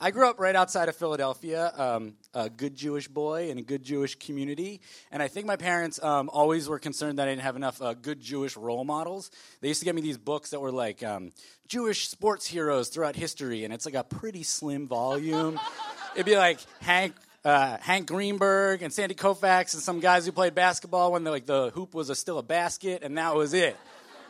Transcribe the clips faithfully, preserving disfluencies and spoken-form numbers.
I grew up right outside of Philadelphia, um, a good Jewish boy in a good Jewish community. And I think my parents um, always were concerned that I didn't have enough uh, good Jewish role models. They used to get me these books that were like um, Jewish sports heroes throughout history. And it's like a pretty slim volume. It'd be like Hank uh, Hank Greenberg and Sandy Koufax and some guys who played basketball when the, like the hoop was a, still a basket. And that was it.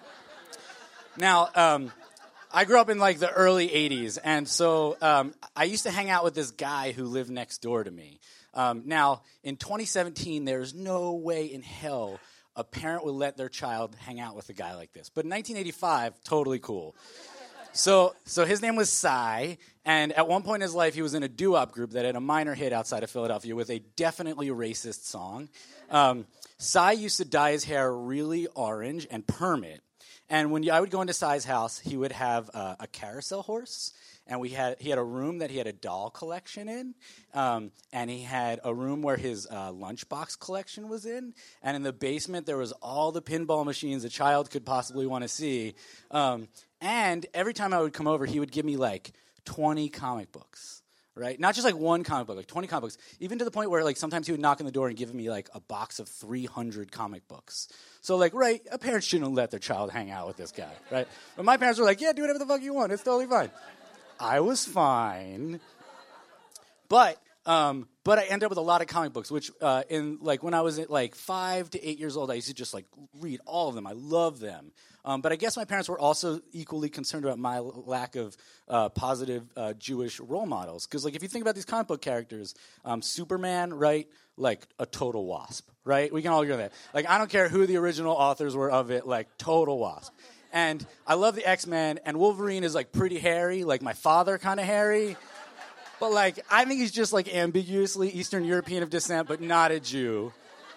Now... Um, I grew up in, like, the early eighties, and so um, I used to hang out with this guy who lived next door to me. Um, now, in twenty seventeen, there's no way in hell a parent would let their child hang out with a guy like this. But in nineteen eighty-five, totally cool. So so his name was Cy, and at one point in his life, he was in a doo-wop group that had a minor hit outside of Philadelphia with a definitely racist song. Um, Cy used to dye his hair really orange and perm it. And when I would go into Cy's house, he would have uh, a carousel horse, and we had he had a room that he had a doll collection in, um, and he had a room where his uh, lunchbox collection was in, and in the basement there was all the pinball machines a child could possibly want to see. Um, and every time I would come over, he would give me like twenty comic books. Right? Not just like one comic book, like twenty comic books. Even to the point where like sometimes he would knock on the door and give me like a box of three hundred comic books. So like, right, a parent shouldn't let their child hang out with this guy, right? But my parents were like, yeah, do whatever the fuck you want. It's totally fine. I was fine. But um, but I ended up with a lot of comic books, which uh, in like when I was at like five to eight years old, I used to just like read all of them. I love them. Um, but I guess my parents were also equally concerned about my l- lack of uh, positive uh, Jewish role models. Because, like, if you think about these comic book characters, um, Superman, right, like a total wasp, right? We can all agree on that. Like, I don't care who the original authors were of it, like, total wasp. And I love the X-Men, and Wolverine is, like, pretty hairy, like my father kind of hairy. But, like, I think he's just, like, ambiguously Eastern European of descent, but not a Jew.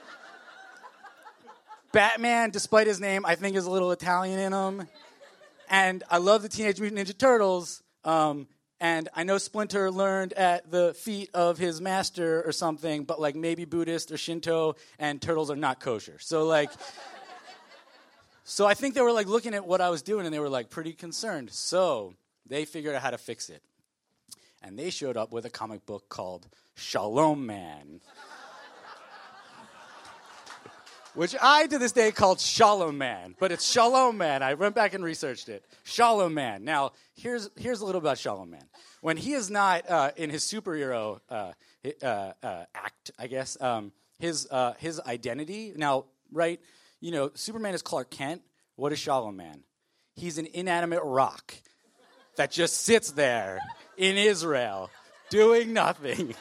Batman, despite his name, I think is a little Italian in him. And I love the Teenage Mutant Ninja Turtles. Um, and I know Splinter learned at the feet of his master or something, but like maybe Buddhist or Shinto, and turtles are not kosher. So like, so I think they were like looking at what I was doing and they were like pretty concerned. So they figured out how to fix it. And they showed up with a comic book called Shalom Man. Which I, to this day, called Shalom Man. But it's Shalom Man. I went back and researched it. Shalom Man. Now, here's here's a little about Shalom Man. When he is not uh, in his superhero uh, uh, uh, act, I guess, um, his uh, his identity. Now, right, you know, Superman is Clark Kent. What is Shalom Man? He's an inanimate rock that just sits there in Israel doing nothing.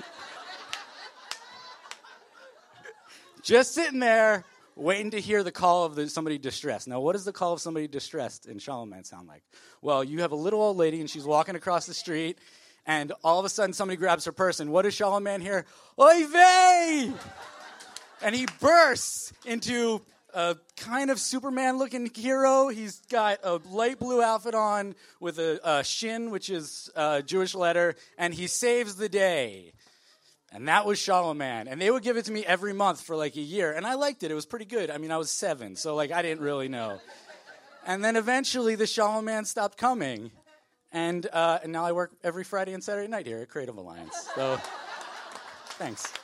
Just sitting there, waiting to hear the call of the, somebody distressed. Now, what does the call of somebody distressed in Shalom Man sound like? Well, you have a little old lady, and she's walking across the street, and all of a sudden somebody grabs her purse, and what does Shalom Man hear? Oy vey! And he bursts into a kind of Superman-looking hero. He's got a light blue outfit on with a, a shin, which is a Jewish letter, and he saves the day. And that was Shalom Man. And they would give it to me every month for like a year. And I liked it. It was pretty good. I mean, I was seven, so like I didn't really know. And then eventually the Shalom Man stopped coming. And, uh, and now I work every Friday and Saturday night here at Creative Alliance. So thanks.